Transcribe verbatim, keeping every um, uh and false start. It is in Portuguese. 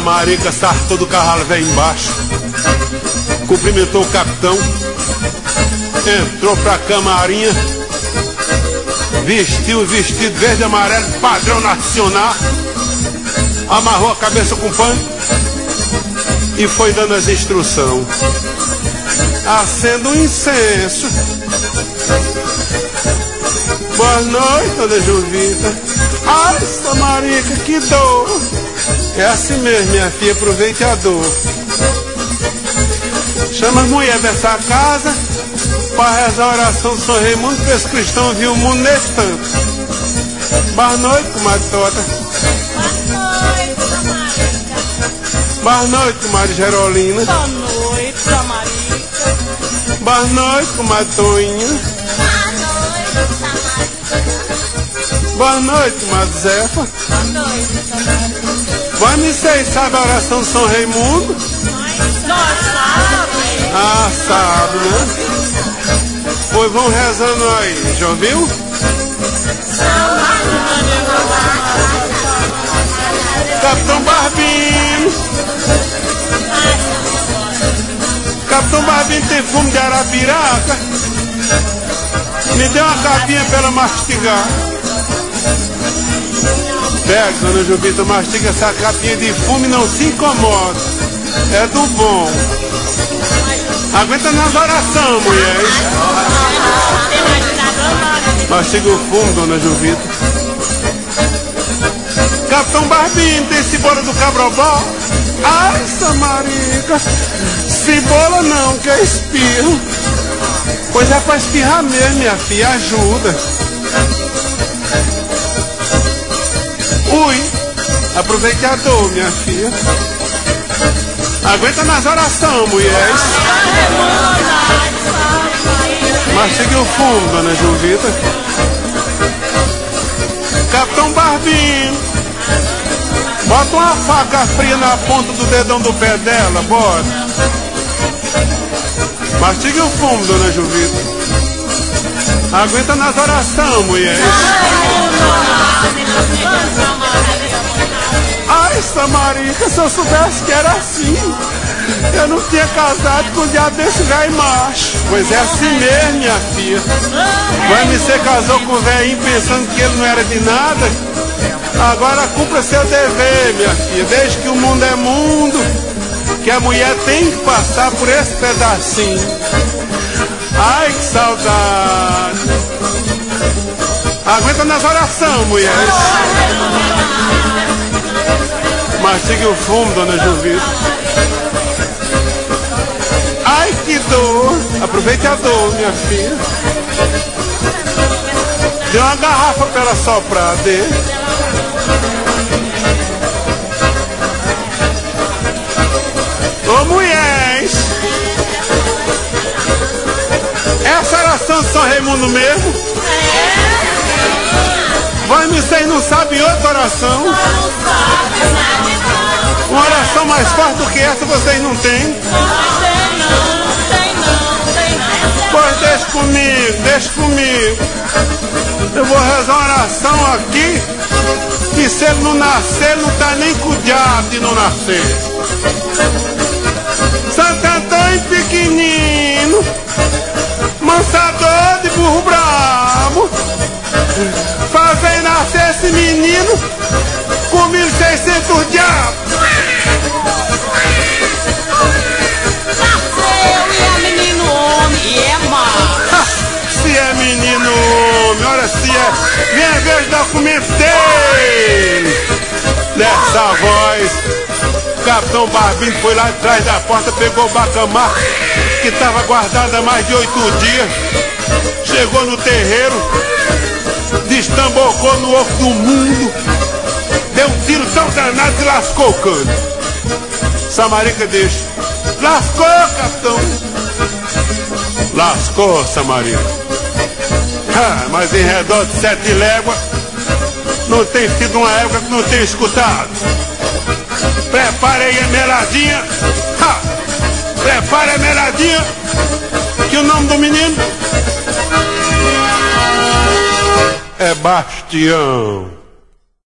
Samarica sartou do cavalo velho embaixo, cumprimentou o capitão, entrou pra camarinha, vestiu o vestido verde e amarelo, padrão nacional, amarrou a cabeça com pano e foi dando as instruções. Acenda um incenso. Boa noite, dona Juvita. Ai, Samarica, que dor. É assim mesmo, minha filha, aproveite a dor. Chama as mulheres dessa casa para rezar a oração do São Raimundo, para os cristãos viu o mundo nesse tanto. Boa noite, comadre Tota. Boa noite, Samarica. Boa noite, comadre Gerolina. Boa noite, Samarica. Boa noite, comadre Toinha. Boa noite, Samarica. Boa noite, comadre Zefa. Boa noite, Samarica. Mas vocês sabem a oração do São Raimundo? Nós sabemos. Ah, sabe, né? Pois vão rezando aí, já ouviu? Capitão Barbinho. Capitão Barbinho tem fumo de arapiraca. Me dê uma capinha pra ela mastigar. Pega, dona Juvita, mastiga essa capinha de fumo e não se incomoda. É do bom. Aguenta nas orações, mulher. Mastiga o fumo, dona Juvita. Capitão Barbinho, tem cebola do Cabrobó? Ai, Samarica. Cebola não, que é espirro. Pois é pra espirrar mesmo, minha filha, ajuda. Ui, aproveite a dor, minha filha. Aguenta nas orações, mulheres. Mastigue o fumo, dona Juvita. Capitão Barbinho, bota uma faca fria na ponta do dedão do pé dela, bora. Mastigue o fumo, dona Juvita. Aguenta nas orações, mulheres. Ai, Samarica, se eu soubesse que era assim, eu não tinha casado com um diabo desse velho macho. Pois é assim mesmo, minha filha. Vai me ser casou com o velhinho pensando que ele não era de nada. Agora cumpra seu dever, minha filha. Desde que o mundo é mundo, que a mulher tem que passar por esse pedacinho. Ai, que saudade. Aguenta nas orações, mulheres. Mastigue o fumo, dona Juvita. Ai, que dor. Aproveite a dor, minha filha. Dê uma garrafa pra ela soprar, dê. Ô, mulheres. Essa oração de São Raimundo mesmo? Vai, vocês não sabem outra oração? Uma oração mais forte do que essa vocês não têm? Pois deixa comigo, deixa comigo. Eu vou rezar uma oração aqui, que se ele não nascer, ele não tá nem com o diabo de não nascer. Santo Antônio pequenino, mansador de burro brabo, fazei nascer esse menino com mil e seiscentos diabos. Nasceu e é menino homem e é macho. Se é menino homem, olha se é. Vem ver os documentos dele. Dessa voz, o Capitão Barbinho foi lá atrás da porta, pegou o bacamar que estava guardado há mais de oito dias. Chegou no terreiro, destambocou no oco do mundo, deu um tiro tão danado que lascou o cano. Samarica deixa. Lascou, capitão. Lascou, Samarica. Ah, mas em redor de sete léguas não tem sido uma época que não tenho escutado. Prepare aí a meladinha. Ha! Prepare a meladinha. Que o nome do menino é Bastião.